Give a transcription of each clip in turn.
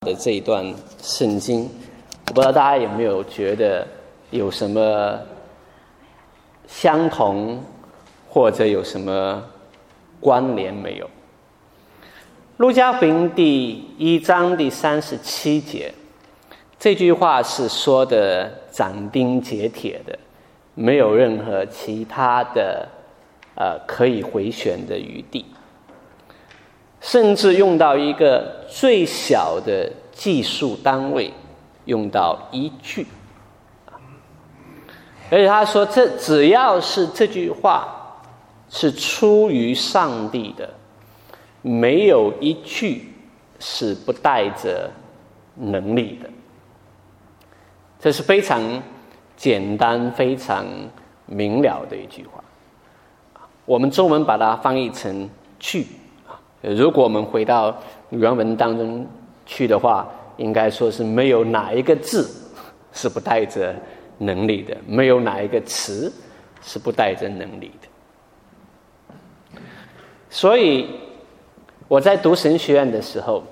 的这一段圣经，我不知道大家有没有觉得有什么相同，或者有什么关联没有？路加福音第1章第37节，这句话是说的斩钉截铁的，没有任何其他的可以回旋的余地。甚至用到一个最小的计数单位，用到1句。而且他说，只要是这句话是出于上帝的，没有一句是不带着能力的。这是非常简单、非常明了的一句话。我们中文把它翻译成句。如果我们回到原文当中去的话，应该说是没有哪一个字是不带着能力的，没有哪一个词是不带着能力的。所以我在读神学院的时候，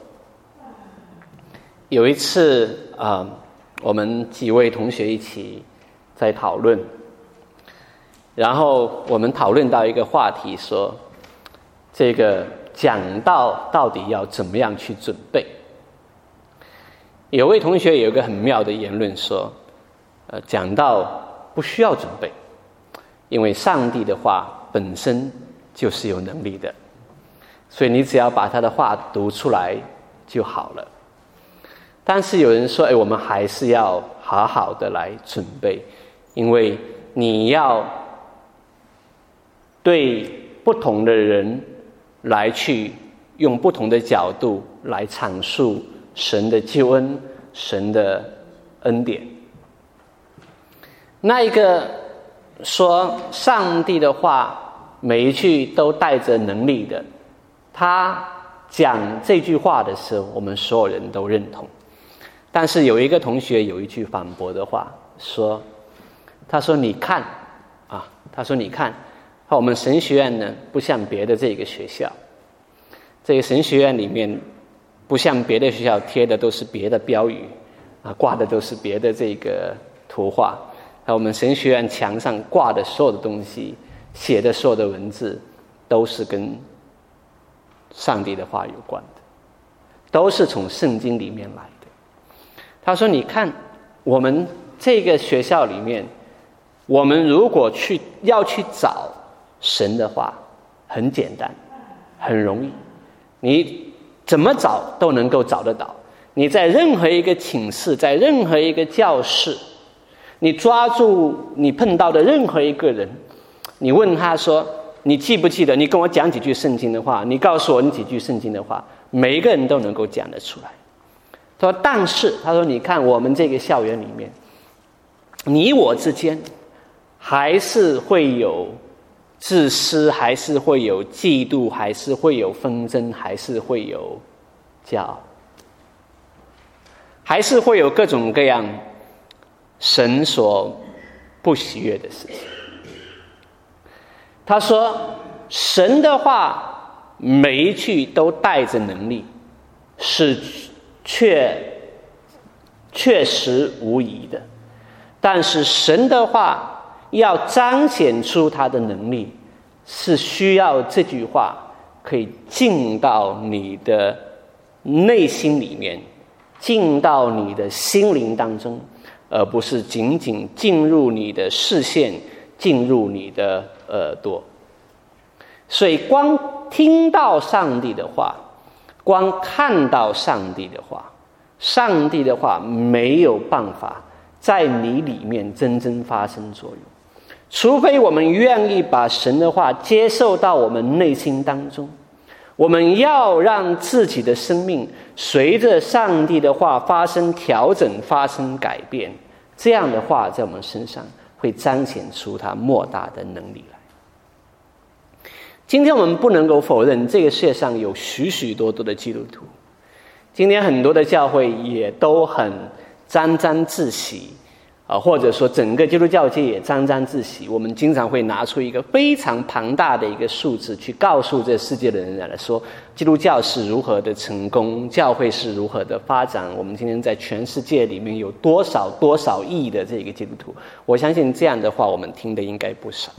有一次我们几位同学一起在讨论，然后我们讨论到一个话题，说这个讲道到底要怎么样去准备？有位同学有一个很妙的言论说，讲道不需要准备，因为上帝的话本身就是有能力的，所以你只要把他的话读出来就好了。但是有人说，我们还是要好好的来准备，因为你要对不同的人来去用不同的角度来阐述神的救恩、神的恩典。那一个说上帝的话每一句都带着能力的，他讲这句话的时候，我们所有人都认同。但是有一个同学有一句反驳的话，他说你看我们神学院呢，不像别的这个学校，这个神学院里面不像别的学校贴的都是别的标语挂的都是别的这个图画，我们神学院墙上挂的所有的东西，写的所有的文字都是跟上帝的话有关的，都是从圣经里面来的。他说你看我们这个学校里面，我们如果要去找神的话很简单，很容易，你怎么找都能够找得到。你在任何一个寝室，在任何一个教室，你抓住你碰到的任何一个人，你问他说你记不记得，你跟我讲几句圣经的话，你告诉我你几句圣经的话，每一个人都能够讲得出来。他说但是他说你看我们这个校园里面，你我之间还是会有自私，还是会有嫉妒，还是会有纷争，还是会有骄傲，还是会有各种各样神所不喜悦的事情。他说神的话每一句都带着能力，是确实无疑的，但是神的话要彰显出他的能力，是需要这句话可以进到你的内心里面，进到你的心灵当中，而不是仅仅进入你的视线，进入你的耳朵。所以光听到上帝的话，光看到上帝的话，上帝的话没有办法在你里面真正发生作用，除非我们愿意把神的话接受到我们内心当中。我们要让自己的生命随着上帝的话发生调整，发生改变，这样的话在我们身上会彰显出他莫大的能力来。今天我们不能够否认，这个世界上有许许多多的基督徒，今天很多的教会也都很沾沾自喜或者说整个基督教界也沾沾自喜，我们经常会拿出一个非常庞大的一个数字去告诉这世界的人来说，基督教是如何的成功，教会是如何的发展，我们今天在全世界里面有多少亿的这个基督徒。我相信这样的话我们听的应该不少。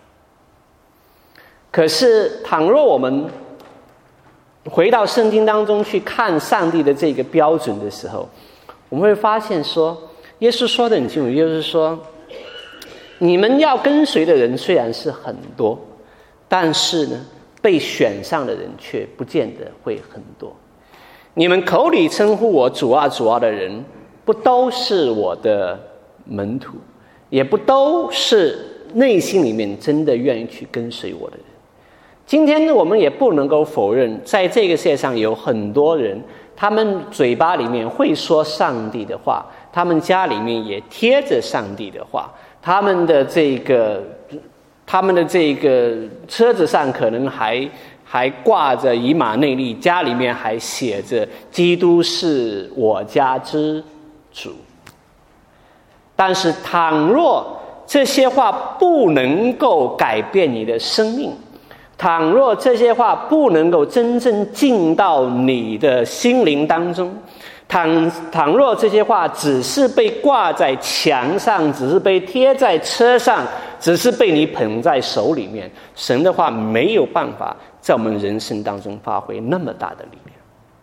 可是倘若我们回到圣经当中去看上帝的这个标准的时候，我们会发现说，耶稣说的很清楚，就是说你们要跟随的人虽然是很多，但是呢被选上的人却不见得会很多。你们口里称呼我主啊主啊的人，不都是我的门徒，也不都是内心里面真的愿意去跟随我的人。今天我们也不能够否认，在这个世界上有很多人，他们嘴巴里面会说上帝的话，他们家里面也贴着上帝的话，他们的这个车子上可能还挂着以马内利，家里面还写着基督是我家之主。但是倘若这些话不能够改变你的生命，倘若这些话不能够真正进到你的心灵当中，倘若这些话只是被挂在墙上，只是被贴在车上，只是被你捧在手里面，神的话没有办法在我们人生当中发挥那么大的力量。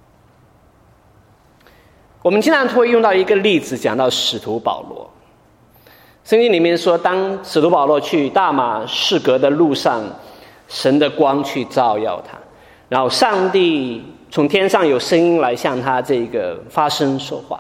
我们经常会用到一个例子，讲到使徒保罗。圣经里面说，当使徒保罗去大马士革的路上，神的光去照耀他，然后上帝从天上有声音来向他这个发声说话。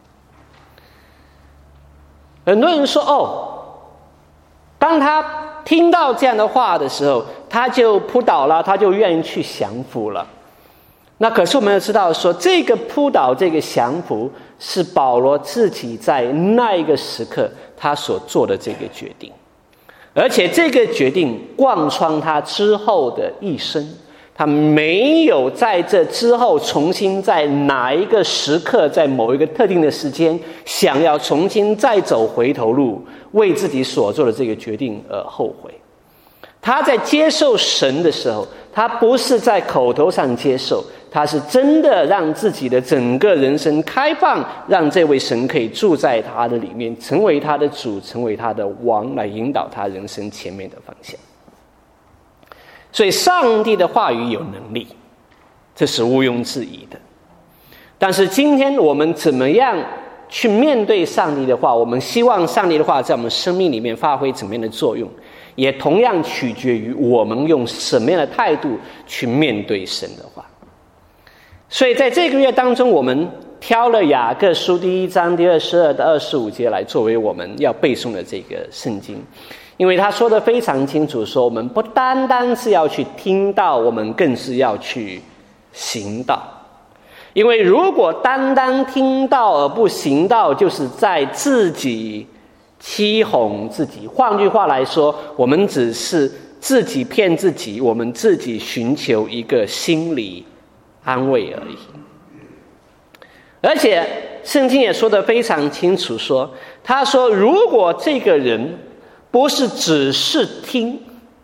很多人说当他听到这样的话的时候，他就扑倒了，他就愿意去降服了。那可是我们要知道说，这个扑倒，这个降服，是保罗自己在那一个时刻他所做的这个决定，而且这个决定贯穿他之后的一生，他没有在这之后重新在哪一个时刻，在某一个特定的时间想要重新再走回头路，为自己所做的这个决定而后悔。他在接受神的时候，他不是在口头上接受，他是真的让自己的整个人生开放，让这位神可以住在他的里面，成为他的主，成为他的王，来引导他人生前面的方向。所以上帝的话语有能力，这是毋庸置疑的。但是今天我们怎么样去面对上帝的话，我们希望上帝的话在我们生命里面发挥怎么样的作用，也同样取决于我们用什么样的态度去面对神的话。所以在这个月当中，我们挑了雅各书第1章第22到25节来作为我们要背诵的这个圣经，因为他说得非常清楚，说我们不单单是要去听道，我们更是要去行道。因为如果单单听道而不行道，就是在自己欺哄自己。换句话来说，我们只是自己骗自己，我们自己寻求一个心理安慰而已。而且圣经也说得非常清楚，他说如果这个人不是只是听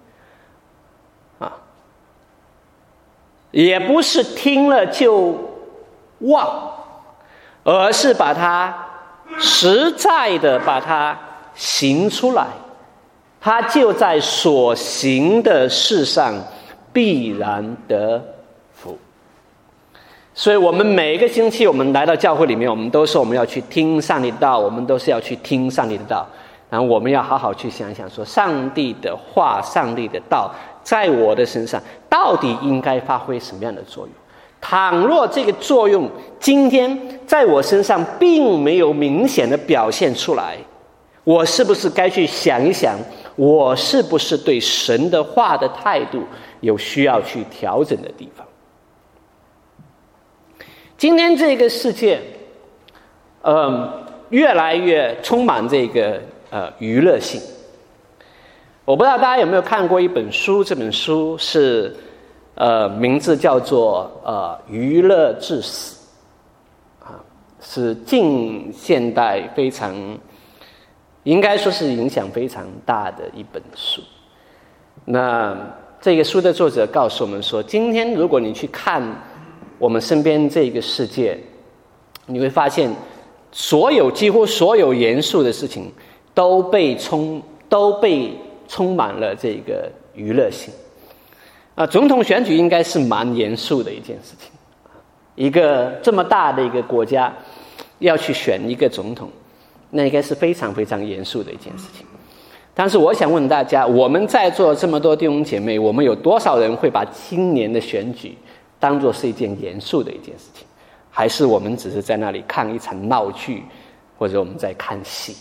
也不是听了就忘，而是把它实在的把它行出来，他就在所行的事上必然得福。所以我们每一个星期我们来到教会里面，我们都说我们要去听上帝的道，我们都是要去听上帝的道，然后我们要好好去想想说，上帝的话，上帝的道在我的身上到底应该发挥什么样的作用。倘若这个作用今天在我身上并没有明显的表现出来，我是不是该去想一想，我是不是对神的话的态度有需要去调整的地方。今天这个世界越来越充满这个娱乐性。我不知道大家有没有看过一本书，这本书是名字叫做娱乐至死，是近现代非常应该说是影响非常大的一本书。那这个书的作者告诉我们说，今天如果你去看我们身边这个世界，你会发现几乎所有严肃的事情都被充满了这个娱乐性。总统选举应该是蛮严肃的一件事情，一个这么大的一个国家要去选一个总统，那应该是非常非常严肃的一件事情。但是我想问大家，我们在座这么多弟兄姐妹，我们有多少人会把今年的选举当作是一件严肃的一件事情，还是我们只是在那里看一场闹剧，或者我们在看戏？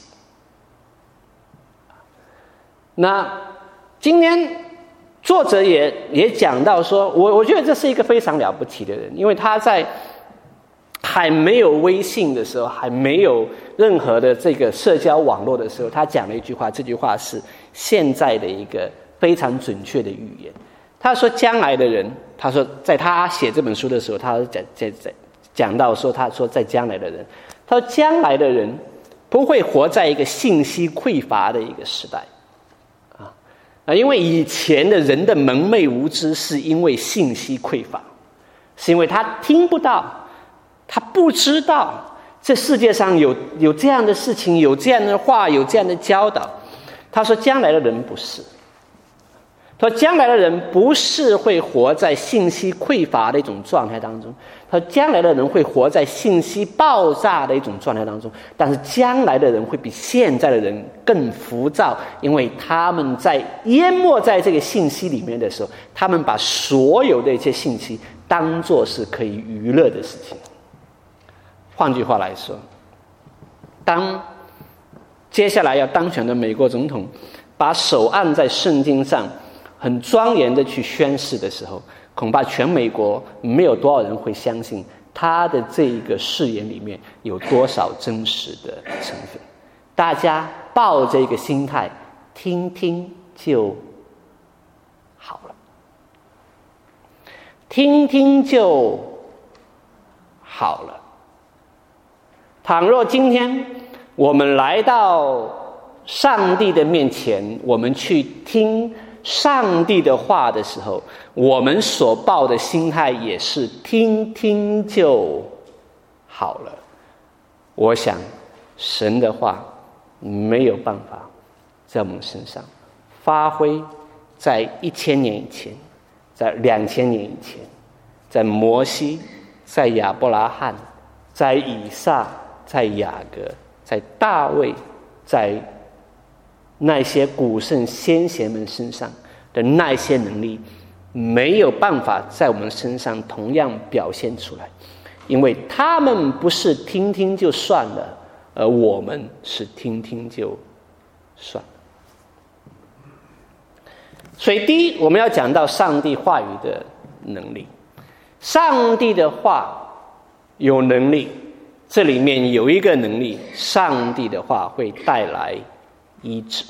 那今天作者也讲到说，我觉得这是一个非常了不起的人，因为他在还没有微信的时候，还没有任何的这个社交网络的时候，他讲了一句话，这句话是现在的一个非常准确的预言。他说将来的人，他说在他写这本书的时候，他讲到说，他说在将来的人，他说将来的人不会活在一个信息匮乏的一个时代因为以前的人的蒙昧无知是因为信息匮乏，是因为他听不到，他不知道这世界上有这样的事情，有这样的话，有这样的教导。他说将来的人不是，他说将来的人不是会活在信息匮乏的一种状态当中，他说将来的人会活在信息爆炸的一种状态当中，但是将来的人会比现在的人更浮躁，因为他们在淹没在这个信息里面的时候，他们把所有的一些信息当作是可以娱乐的事情。换句话来说，当接下来要当选的美国总统把手按在圣经上很庄严的去宣誓的时候，恐怕全美国没有多少人会相信他的这一个誓言里面有多少真实的成分。大家抱着一个心态，听听就好了，听听就好了。倘若今天我们来到上帝的面前，我们去听上帝的话的时候，我们所抱的心态也是听听就好了。我想神的话没有办法在我们身上发挥在1000年以前，在2000年以前，在摩西，在亚伯拉罕，在以撒，在雅各，在大卫，在那些古圣先贤们身上的那些能力，没有办法在我们身上同样表现出来，因为他们不是听听就算了，而我们是听听就算了。所以第一，我们要讲到上帝话语的能力。上帝的话有能力，这里面有一个能力，上帝的话会带来医治。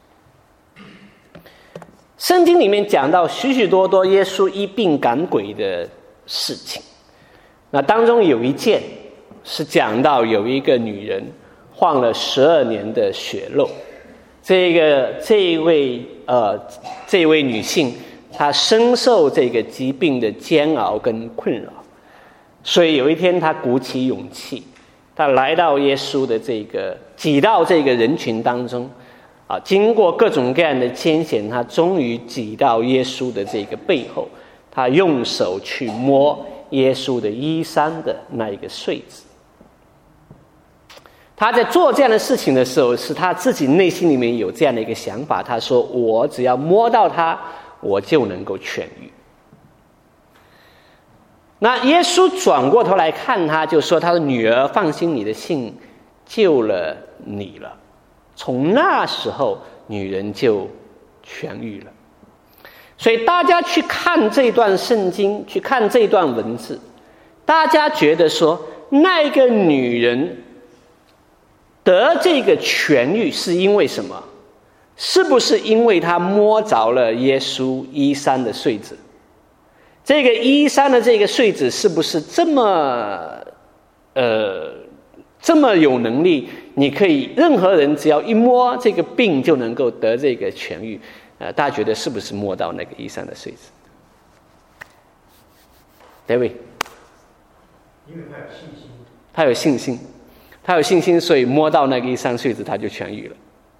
圣经里面讲到许许多多耶稣医病赶鬼的事情，那当中有一件是讲到有一个女人患了12年的血漏，这位女性她深受这个疾病的煎熬跟困扰，所以有一天她鼓起勇气，她来到耶稣的挤到这个人群当中经过各种各样的艰险，她终于挤到耶稣的这个背后，她用手去摸耶稣的衣衫的那一个穗子。他在做这样的事情的时候，是他自己内心里面有这样的一个想法，他说我只要摸到他，我就能够痊愈。那耶稣转过头来看他，就说他的女儿放心，你的信救了你了。从那时候女人就痊愈了。所以大家去看这段圣经，去看这段文字，大家觉得说那个女人得这个痊愈是因为什么？是不是因为她摸着了耶稣衣衫的穗子？这个衣衫的这个穗子是不是这么有能力你可以任何人只要一摸这个病就能够得这个痊愈。大家觉得是不是摸到那个衣裳的穗子 ？David， 因为他有信心， 他有信心，所以摸到那个衣裳穗子他就痊愈了。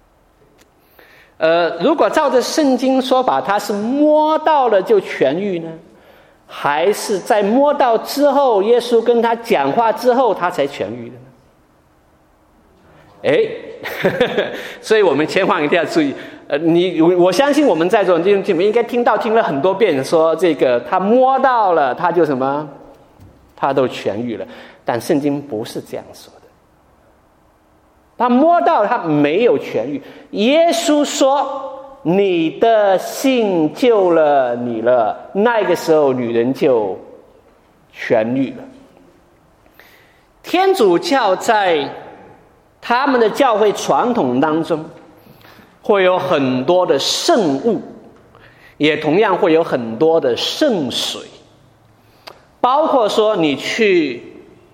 如果照着圣经说法，他是摸到了就痊愈呢，还是在摸到之后，耶稣跟他讲话之后，他才痊愈的呢？所以我们千万一定要注意。我相信我们在座的弟兄姐妹应该听了很多遍，说这个他摸到了，他就什么，他都痊愈了。但圣经不是这样说的。他摸到他没有痊愈，耶稣说你的信救了你了，那个时候女人就痊愈了。天主教在他们的教会传统当中会有很多的圣物，也同样会有很多的圣水，包括说你去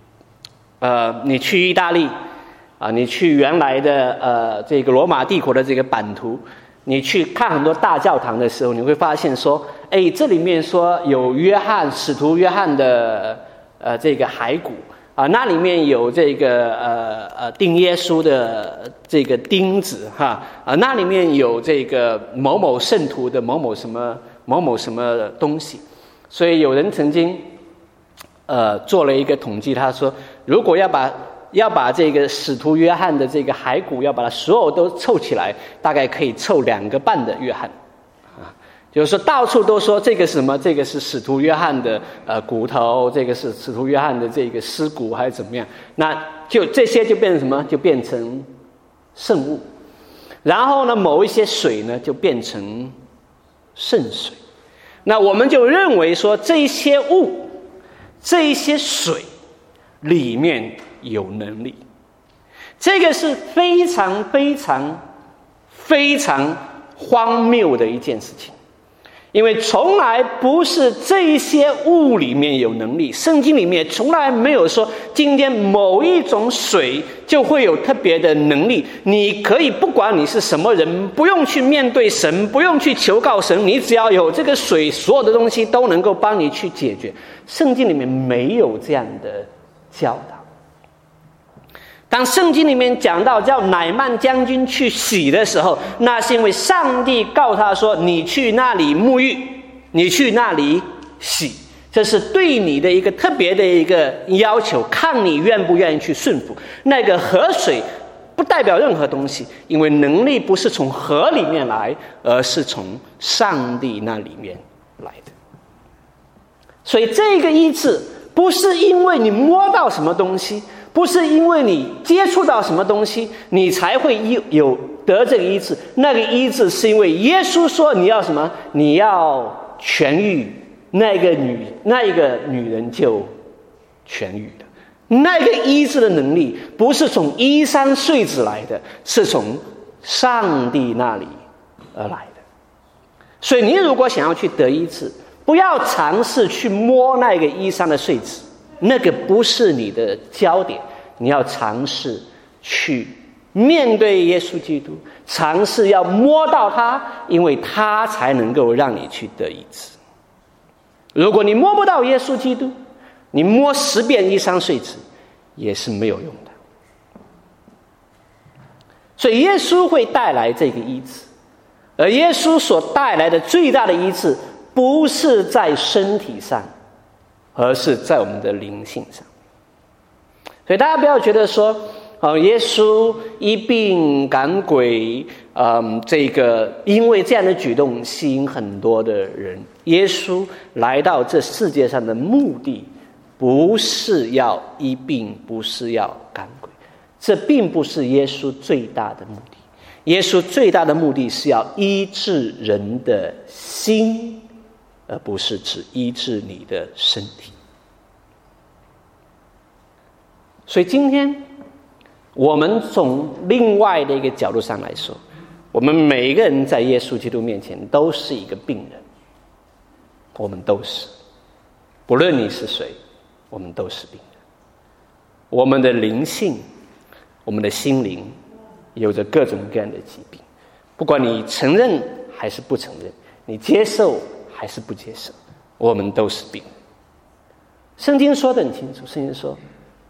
意大利你去原来的这个罗马帝国的这个版图，你去看很多大教堂的时候，你会发现说，这里面说有使徒约翰的这个骸骨那里面有这个钉耶稣的这个钉子那里面有这个某某圣徒的某某什么东西。所以有人曾经做了一个统计，他说如果要把这个使徒约翰的这个骸骨要把它所有都凑起来，大概可以凑2个半的约翰就是说到处都说这个是什么，这个是使徒约翰的骨头，这个是使徒约翰的这个尸骨还是怎么样，那就这些就变成什么，就变成圣物。然后呢某一些水呢就变成圣水。那我们就认为说这一些物这一些水里面有能力，这个是非常非常非常荒谬的一件事情。因为从来不是这一些物里面有能力，圣经里面从来没有说今天某一种水就会有特别的能力。你可以不管你是什么人，不用去面对神，不用去求告神，你只要有这个水，所有的东西都能够帮你去解决。圣经里面没有这样的教导。当圣经里面讲到叫乃縵将军去洗的时候，那是因为上帝告他说你去那里沐浴，你去那里洗，这是对你的一个特别的一个要求，看你愿不愿意去顺服。那个河水不代表任何东西，因为能力不是从河里面来，而是从上帝那里面来的。所以这个医治不是因为你摸到什么东西，不是因为你接触到什么东西你才会有得这个医治，那个医治是因为耶稣说你要什么，你要痊愈，那个女人就痊愈了。那个医治的能力不是从衣裳穗子来的，是从上帝那里而来的。所以你如果想要去得医治，不要尝试去摸那个衣裳的穗子，那个不是你的焦点。你要尝试去面对耶稣基督，尝试要摸到他，因为他才能够让你去得医治。如果你摸不到耶稣基督，你摸10遍衣裳穗子也是没有用的。所以耶稣会带来这个医治，而耶稣所带来的最大的医治不是在身体上，而是在我们的灵性上。所以大家不要觉得说耶稣医病赶鬼这个因为这样的举动吸引很多的人。耶稣来到这世界上的目的不是要医病，不是要赶鬼，这并不是耶稣最大的目的。耶稣最大的目的是要医治人的心，而不是只医治你的身体。所以今天我们从另外的一个角度上来说，我们每一个人在耶稣基督面前都是一个病人，我们都是，不论你是谁，我们都是病人。我们的灵性， 我们的心灵有着各种各样的疾病，不管你承认还是不承认，你接受还是不接受，我们都是病。圣经说得很清楚，圣经说，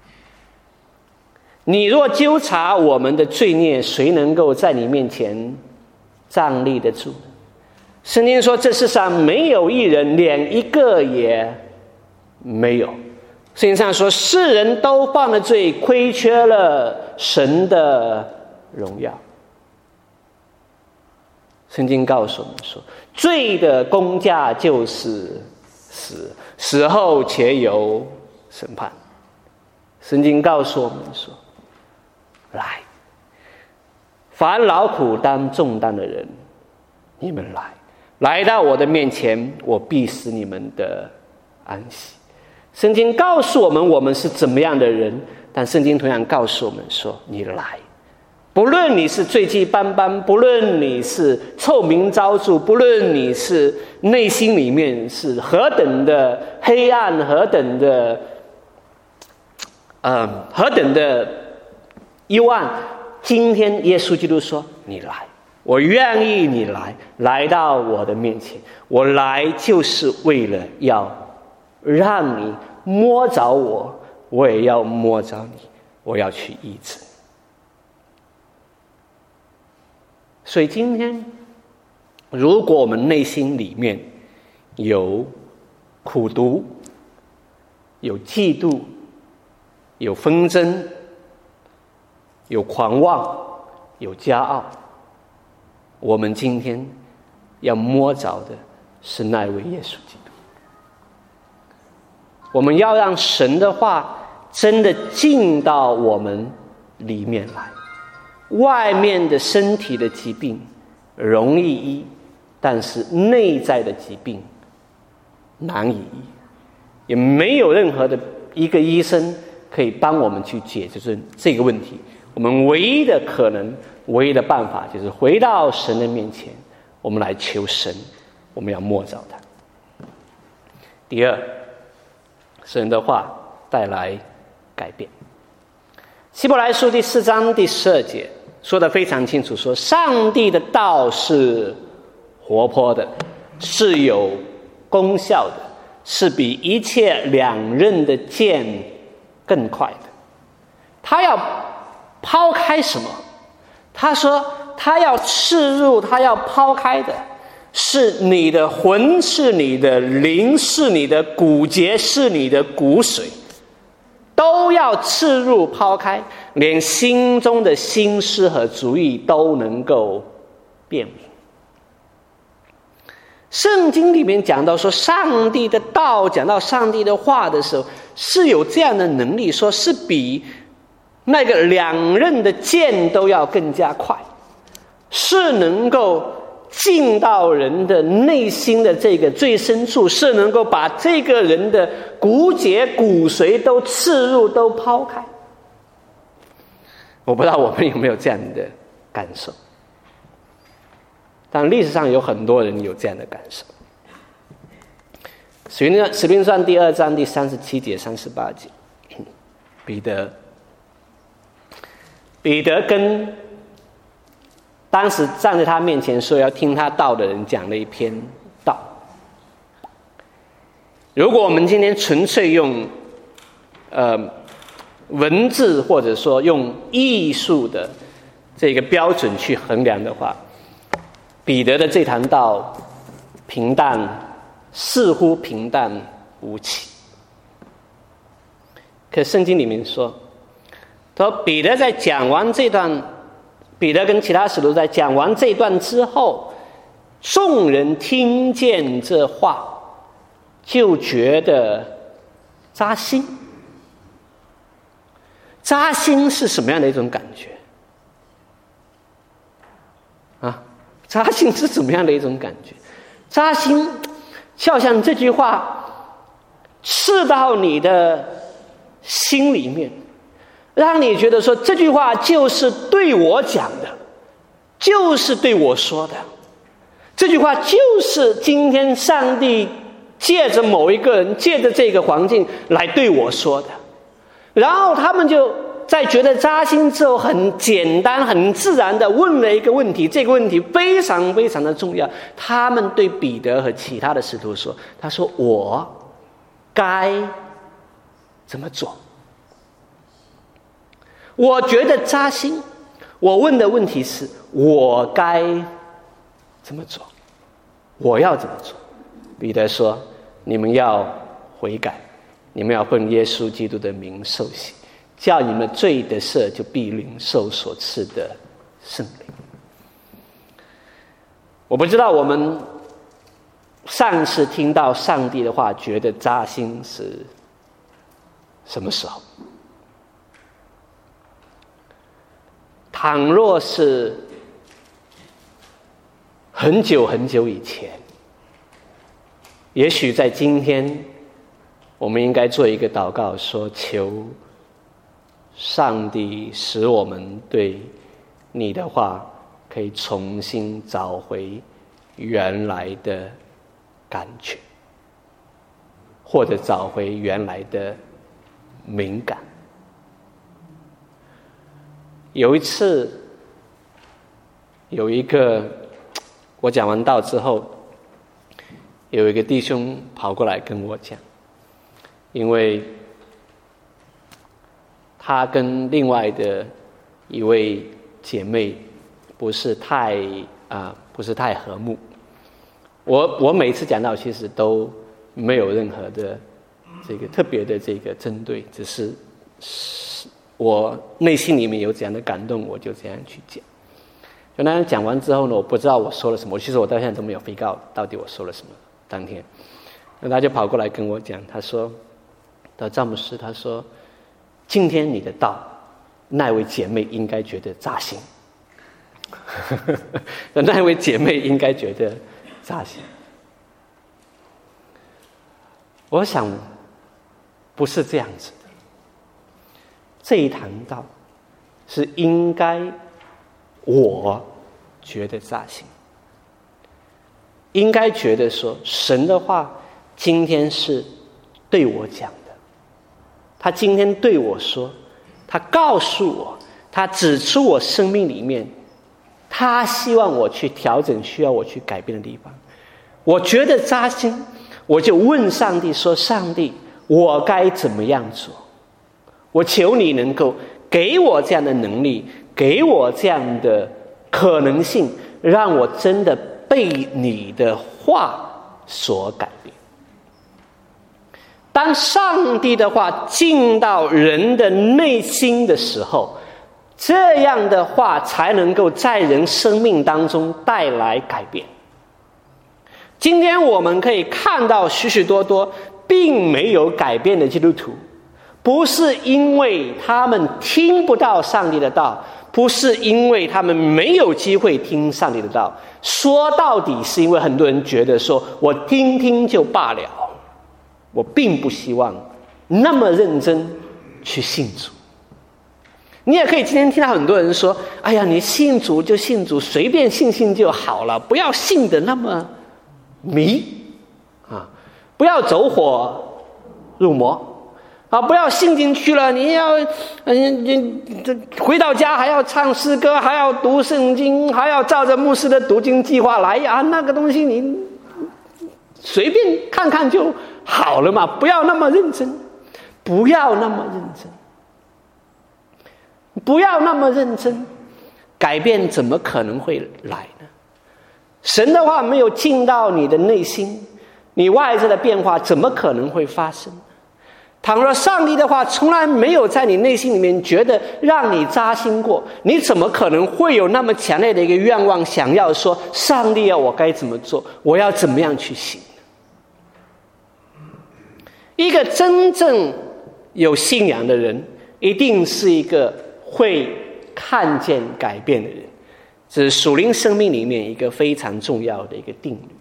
你若纠察我们的罪孽，谁能够在你面前站立得住？圣经说，这世上没有一人，连一个也没有。圣经上说，世人都犯了罪，亏缺了神的荣耀。圣经告诉我们说，罪的工价就是死，死后且有审判。圣经告诉我们说，来，凡劳苦担重担的人，你们来到我的面前，我必使你们的安息。圣经告诉我们，我们是怎么样的人，但圣经同样告诉我们说，你来，不论你是罪迹斑斑，不论你是臭名昭著，不论你是内心里面是何等的黑暗，何等的幽暗，今天耶稣基督说，你来，我愿意你来到我的面前，我来就是为了要让你摸着我，我也要摸着你，我要去医治。所以今天如果我们内心里面有苦毒，有嫉妒，有纷争，有狂妄，有骄傲，我们今天要摸着的是那位耶稣基督。我们要让神的话真的进到我们里面来。外面的身体的疾病容易医，但是内在的疾病难以医，也没有任何的一个医生可以帮我们去解决这个问题。我们唯一的可能，唯一的办法就是回到神的面前，我们来求神，我们要摸着他。第二，神的话带来改变。希伯来书第4章第12节说得非常清楚，说上帝的道是活泼的，是有功效的，是比一切两刃的剑更快的。他要抛开什么？他说他要刺入，他要抛开的是你的魂，是你的灵，是你的骨节，是你的骨髓，都要刺入抛开，连心中的心思和主意都能够辨明。圣经里面讲到说上帝的道，讲到上帝的话的时候，是有这样的能力，说是比那个两刃的剑都要更加快，是能够进到人的内心的这个最深处，是能够把这个人的骨节骨髓都刺入，都抛开。我不知道我们有没有这样的感受，但历史上有很多人有这样的感受。使徒行传第2章第37节38节，彼得跟当时站在他面前说要听他道的人讲了一篇道。如果我们今天纯粹用文字或者说用艺术的这个标准去衡量的话，彼得的这堂道平淡，似乎平淡无奇。可圣经里面说彼得在讲完这段，彼得跟其他使徒在讲完这段之后，众人听见这话就觉得扎心。扎心是什么样的一种感觉啊？扎心是怎么样的一种感觉？扎心就像这句话刺到你的心里面，让你觉得说这句话就是对我讲的，就是对我说的，这句话就是今天上帝借着某一个人，借着这个环境来对我说的。然后他们就在觉得扎心之后，很简单、很自然的问了一个问题，这个问题非常非常的重要。他们对彼得和其他的使徒说：“他说我该怎么做？我觉得扎心，我问的问题是我该怎么做？我要怎么做？”彼得说：“你们要悔改，你们要奉耶稣基督的名受洗。叫你们罪得赦，就必领受所赐的圣灵。”我不知道我们上次听到上帝的话觉得扎心是什么时候？倘若是很久很久以前，也许在今天我们应该做一个祷告，说求上帝使我们对你的话可以重新找回原来的感觉，或者找回原来的敏感。有一次，有一个我讲完道之后，有一个弟兄跑过来跟我讲，因为他跟另外的一位姐妹不是太和睦。我每次讲到其实都没有任何的这个特别的这个针对，只是我内心里面有这样的感动，我就这样去讲。就那样讲完之后呢，我不知道我说了什么，其实我到现在都没有回告到底我说了什么。当天，那他就跑过来跟我讲，他说：“詹姆斯，他说今天你的道，那位姐妹应该觉得扎心。那位姐妹应该觉得扎心。”我想不是这样子的。这一堂道是应该我觉得扎心，应该觉得说神的话今天是对我讲的，他今天对我说，他告诉我，他指出我生命里面他希望我去调整需要我去改变的地方。我觉得扎心，我就问上帝说：“上帝，我该怎么样做？我求你能够给我这样的能力，给我这样的可能性，让我真的被你的话所改变。”当上帝的话进到人的内心的时候，这样的话才能够在人生命当中带来改变。今天我们可以看到许许多多并没有改变的基督徒，不是因为他们听不到上帝的道，不是因为他们没有机会听上帝的道，说到底是因为很多人觉得说我听听就罢了，我并不希望那么认真去信主。你也可以今天听到很多人说：“哎呀，你信主就信主，随便信信就好了，不要信得那么迷啊，不要走火入魔啊，不要信进去了，你要回到家还要唱诗歌，还要读圣经，还要照着牧师的读经计划来啊，那个东西你随便看看就好了嘛，不要那么认真，不要那么认真。”不要那么认真，改变怎么可能会来呢？神的话没有进到你的内心，你外在的变化怎么可能会发生？倘若上帝的话从来没有在你内心里面觉得让你扎心过，你怎么可能会有那么强烈的一个愿望，想要说上帝啊，我该怎么做，我要怎么样去行？一个真正有信仰的人，一定是一个会看见改变的人，这是属灵生命里面一个非常重要的一个定律。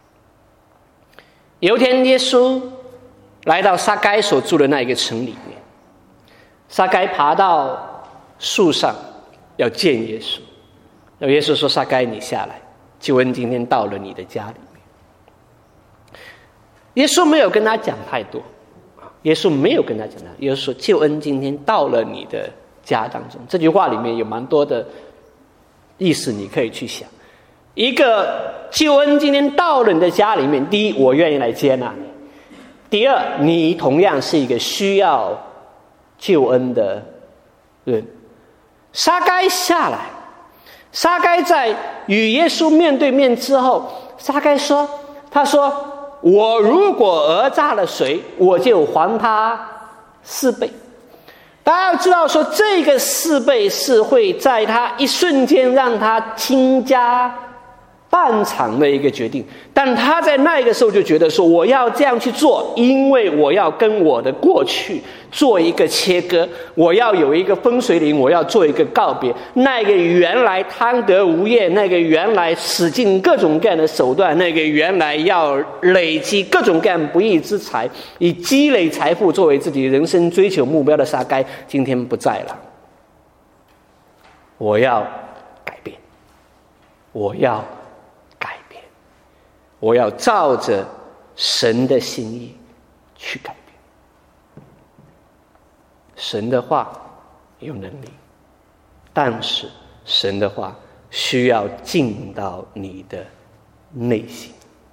有一天耶稣来到撒该所住的那一个城里面，撒该爬到树上要见耶稣，然后耶稣说：“撒该，你下来，救恩今天到了你的家里面。”耶稣没有跟他讲太多，耶稣没有跟他讲，耶稣说：“救恩今天到了你的家当中。这句话里面有蛮多的意思，你可以去想。一个救恩今天到了你的家里面，第一，我愿意来接纳你；第二，你同样是一个需要救恩的人。撒该下来，撒该在与耶稣面对面之后，撒该说：“他说，我如果讹诈了谁，我就还他4倍。”大家要知道说，这个4倍是会在他一瞬间让他倾家荡产的一个决定，但他在那个时候就觉得说，我要这样去做，因为我要跟我的过去做一个切割，我要有一个分水岭，我要做一个告别。那个原来贪得无厌，那个原来使尽各种各样的手段，那个原来要累积各种各样不义之财，以积累财富作为自己人生追求目标的撒该，今天不在了。我要改变，我要照着神的心意去改变。神的话有能力，但是神的话需要进到你的内心。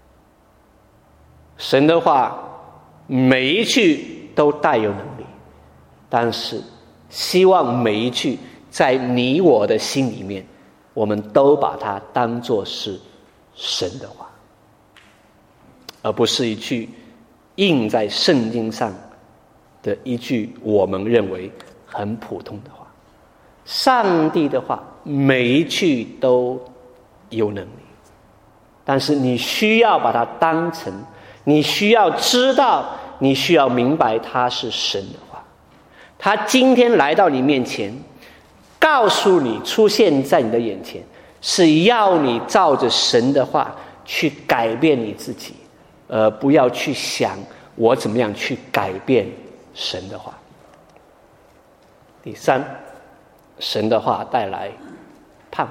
神的话每一句都带有能力，但是希望每一句在你我的心里面，我们都把它当作是神的话，而不是一句印在圣经上的一句我们认为很普通的话。上帝的话每一句都有能力，但是你需要把它当成，你需要知道，你需要明白它是神的话。他今天来到你面前，告诉你，出现在你的眼前，是要你照着神的话去改变你自己，不要去想我怎么样去改变神的话。第三，神的话带来盼望。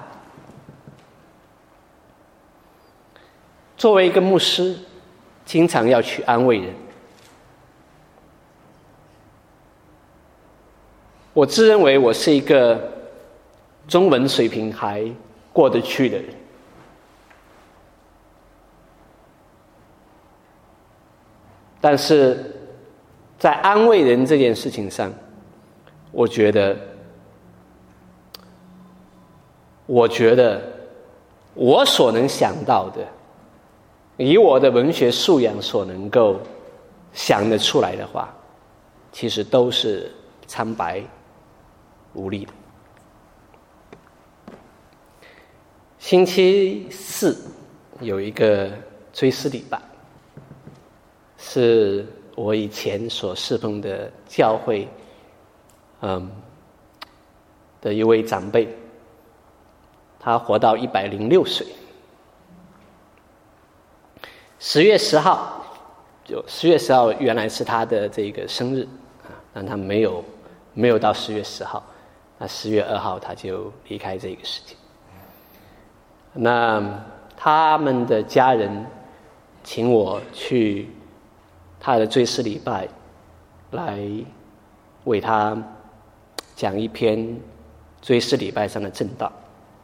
作为一个牧师，经常要去安慰人。我自认为我是一个中文水平还过得去的人，但是在安慰人这件事情上，我觉得我所能想到的，以我的文学素养所能够想得出来的话，其实都是苍白无力的。星期四有一个追思礼拜，是我以前所侍奉的教会的一位长辈，他活到106岁。10月10号原来是他的这个生日，但他没有到10月10号，那10月2号他就离开这个世界。那他们的家人请我去他的追思礼拜，来为他讲一篇追思礼拜上的证道。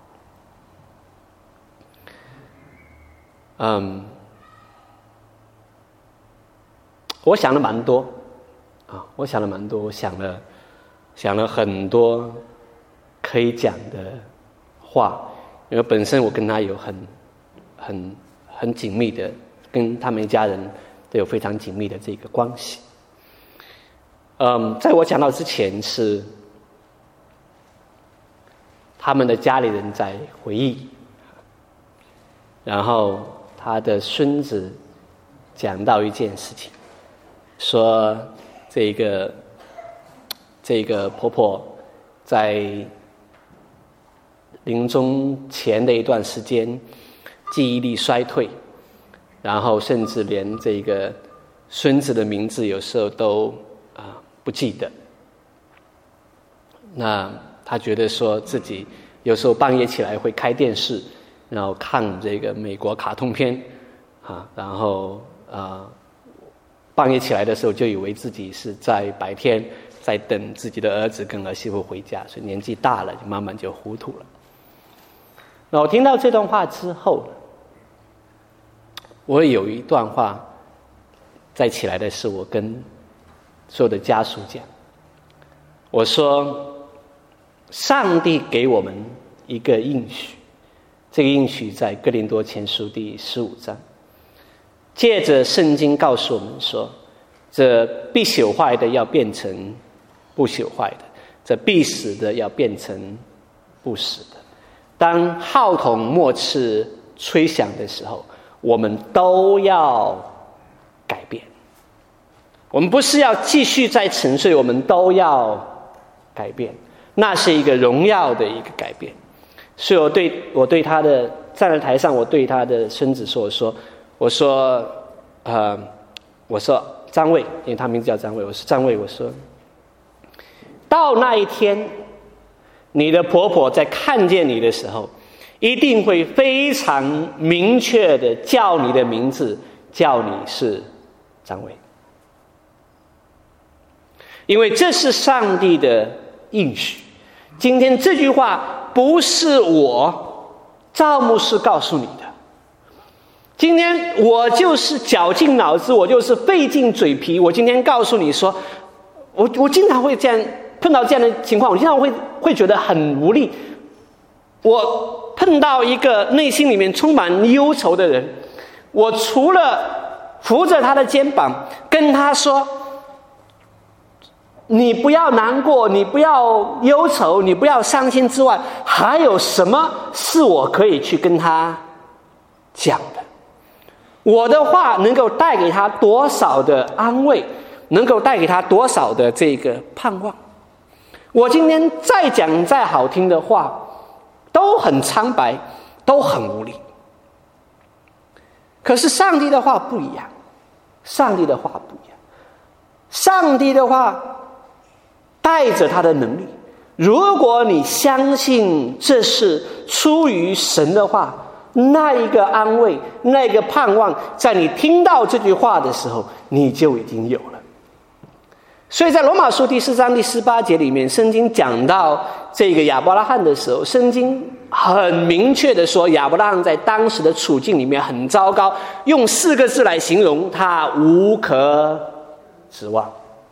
我想了蛮多我想了很多可以讲的话，因为本身我跟他有很紧密的，跟他们一家人都有非常紧密的这个关系。在我讲到之前，是他们的家里人在回忆，然后他的孙子讲到一件事情，说这个婆婆在临终前的一段时间记忆力衰退，然后甚至连这个孙子的名字有时候都不记得。那他觉得说自己有时候半夜起来会开电视，然后看这个美国卡通片然后半夜起来的时候就以为自己是在白天在等自己的儿子跟儿媳妇回家，所以年纪大了，就慢慢就糊涂了。那我听到这段话之后，我有一段话再起来的是我跟所有的家属讲，我说上帝给我们一个应许，这个应许在哥林多前书第15章，借着圣经告诉我们说，这必朽坏的要变成不朽坏的，这必死的要变成不死的。当号筒末次吹响的时候，我们都要改变。我们不是要继续在沉睡，我们都要改变，那是一个荣耀的一个改变。所以我对他的站在台上，我对他的孙子说，我说张卫，因为他名字叫张卫，我说张卫，我说到那一天，你的婆婆在看见你的时候，一定会非常明确的叫你的名字，叫你是张卫，因为这是上帝的应许。今天这句话不是我赵牧师告诉你的，今天我就是绞尽脑汁，我就是费尽嘴皮，我今天告诉你说，我经常会这样碰到这样的情况，我经常会觉得很无力。我碰到一个内心里面充满忧愁的人，我除了扶着他的肩膀跟他说，你不要难过，你不要忧愁，你不要伤心之外，还有什么是我可以去跟他讲的？我的话能够带给他多少的安慰，能够带给他多少的这个盼望？我今天再讲再好听的话都很苍白，都很无力。可是上帝的话不一样，上帝的话不一样，上帝的话带着他的能力。如果你相信这是出于神的话，那一个安慰，那个盼望，在你听到这句话的时候，你就已经有了。所以在罗马书第4章第18节里面，圣经讲到这个亚伯拉罕的时候，圣经很明确的说，亚伯拉罕在当时的处境里面很糟糕，用4个字来形容，他无可指望。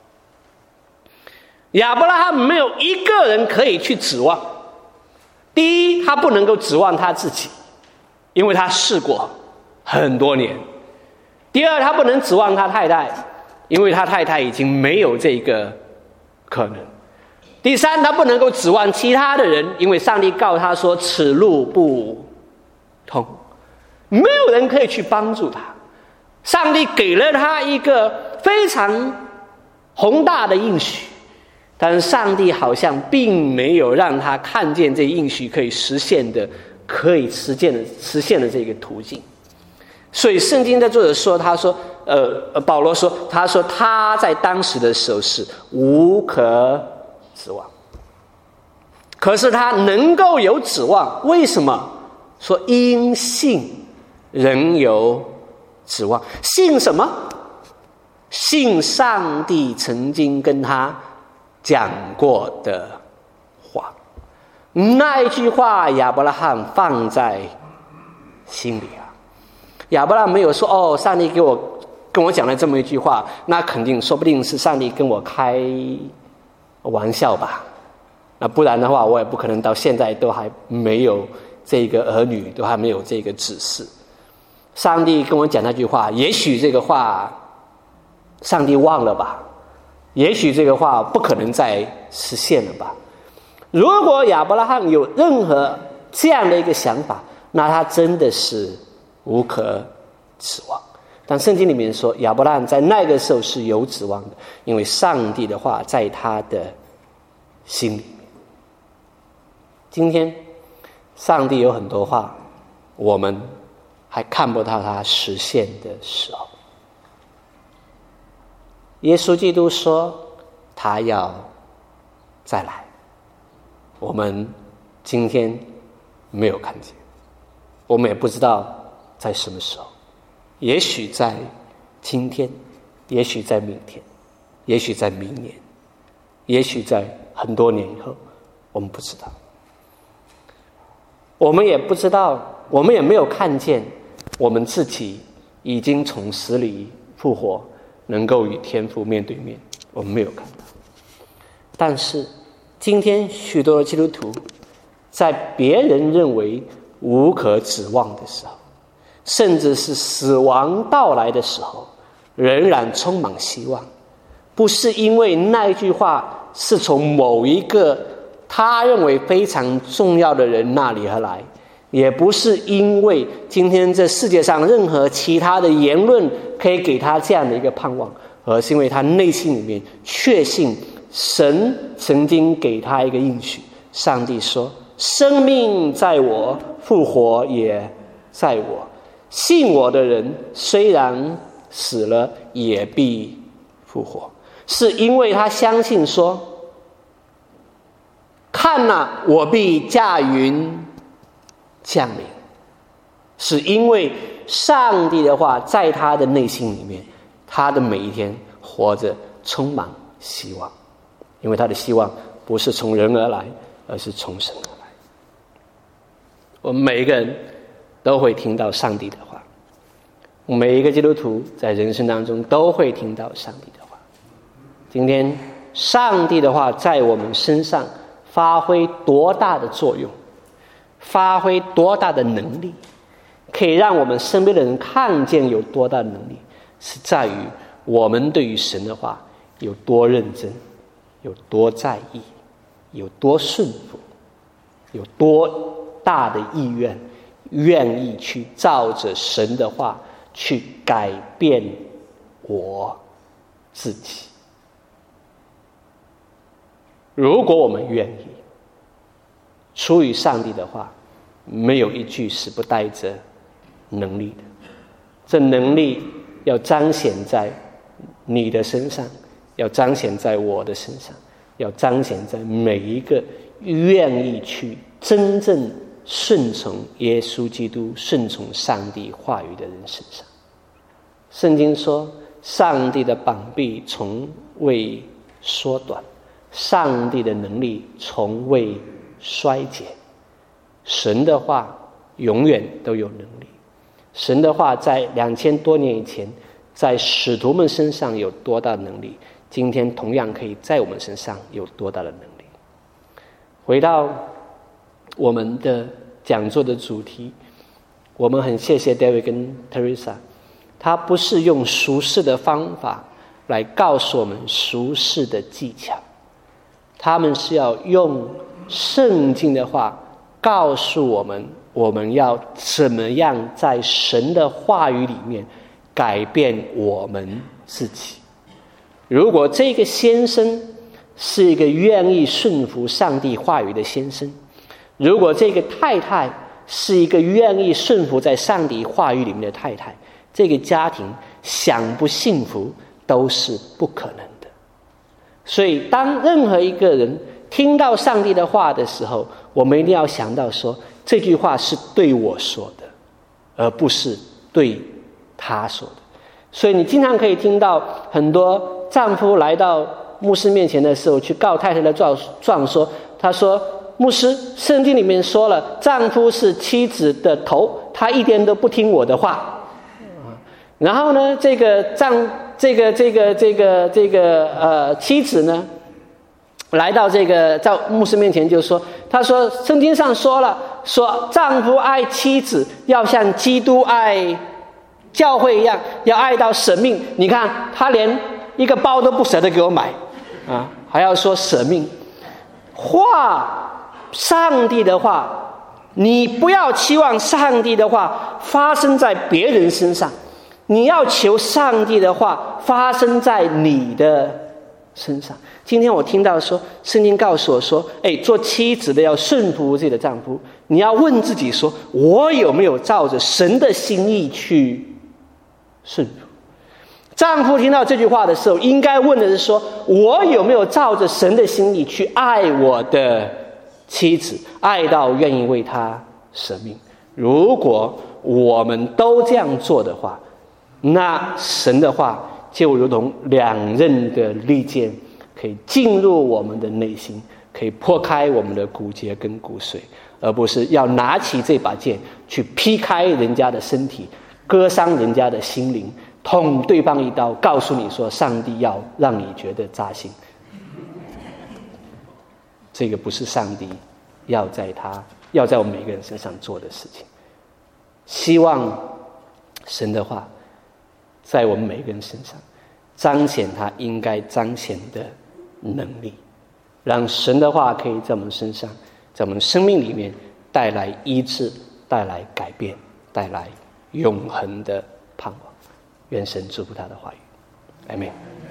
亚伯拉罕没有一个人可以去指望。第一，他不能够指望他自己，因为他试过很多年。第二，他不能指望他太太，因为他太太已经没有这个可能。第三，他不能够指望其他的人，因为上帝告诉他说此路不通，没有人可以去帮助他。上帝给了他一个非常宏大的应许，但是上帝好像并没有让他看见这应许可以实现的这个途径。所以圣经的作者说，保罗说，他在当时的时候是无可指望。可是他能够有指望，为什么？说因信仍有指望。信什么？信上帝曾经跟他讲过的话。那一句话亚伯拉罕放在心里啊。亚伯拉罕没有说上帝跟我讲了这么一句话，那肯定说不定是上帝跟我开玩笑吧，那不然的话我也不可能到现在都还没有这个儿女，都还没有这个指示。上帝跟我讲那句话，也许这个话上帝忘了吧，也许这个话不可能再实现了吧。如果亚伯拉罕有任何这样的一个想法，那他真的是无可指望。但圣经里面说，亚伯拉罕在那个时候是有指望的，因为上帝的话在他的心里面。今天上帝有很多话我们还看不到它实现的时候。耶稣基督说他要再来，我们今天没有看见，我们也不知道在什么时候，也许在今天，也许在明天，也许在明年， 也许在很多年以后，我们不知道，我们也不知道，我们也没有看见我们自己已经从死里复活，能够与天父面对面，我们没有看到。但是今天许多的基督徒在别人认为无可指望的时候，甚至是死亡到来的时候，仍然充满希望，不是因为那句话是从某一个他认为非常重要的人那里而来，也不是因为今天这世界上任何其他的言论可以给他这样的一个盼望，而是因为他内心里面确信神曾经给他一个应许。上帝说，生命在我，复活也在我，信我的人虽然死了也必复活。是因为他相信说，看哪，我必驾云降临。是因为上帝的话在他的内心里面，他的每一天活着充满希望，因为他的希望不是从人而来，而是从神而来。我们每一个人都会听到上帝的话，每一个基督徒在人生当中都会听到上帝的话。今天上帝的话在我们身上发挥多大的作用，发挥多大的能力，可以让我们身边的人看见有多大的能力，是在于我们对于神的话有多认真，有多在意，有多顺服，有多大的意愿，愿意去照着神的话去改变我自己。如果我们愿意，出于上帝的话，没有一句是不带着能力的。这能力要彰显在你的身上，要彰显在我的身上，要彰显在每一个愿意去真正顺从耶稣基督、顺从上帝话语的人身上。圣经说，上帝的膀臂从未缩短，上帝的能力从未衰减。神的话永远都有能力。神的话在2000多年以前在使徒们身上有多大的能力，今天同样可以在我们身上有多大的能力。回到我们的讲座的主题，我们很谢谢 David 跟 Teresa， 他不是用俗世的方法来告诉我们俗世的技巧，他们是要用圣经的话告诉我们，我们要怎么样在神的话语里面改变我们自己。如果这个先生是一个愿意顺服上帝话语的先生，如果这个太太是一个愿意顺服在上帝话语里面的太太，这个家庭想不幸福都是不可能的。所以当任何一个人听到上帝的话的时候，我们一定要想到说，这句话是对我说的，而不是对他说的。所以你经常可以听到很多丈夫来到牧师面前的时候去告太太的状说，他说，牧师，圣经里面说了，丈夫是妻子的头，他一点都不听我的话。然后呢，这个妻子呢，来到在牧师面前就说，他说圣经上说了，说丈夫爱妻子要像基督爱教会一样，要爱到舍命。你看他连一个包都不舍得给我买啊，还要说舍命。上帝的话，你不要期望上帝的话发生在别人身上，你要求上帝的话发生在你的身上。今天我听到说，圣经告诉我说，做妻子的要顺服自己的丈夫。你要问自己说，我有没有照着神的心意去顺服？丈夫听到这句话的时候，应该问的是说，我有没有照着神的心意去爱我的妻子，爱到愿意为她舍命？如果我们都这样做的话，那神的话就如同两刃的利剑， 可以进入我们的内心，可以破开我们的骨节跟骨髓，而不是要拿起这把剑去劈开人家的身体，割伤人家的心灵，捅对方一刀，告诉你说上帝要让你觉得扎心。这个不是上帝要在我们每个人身上做的事情。希望神的话在我们每个人身上彰显他应该彰显的能力，让神的话可以在我们身上，在我们生命里面带来医治，带来改变，带来永恒的盼望。愿神祝福他的话语。阿们。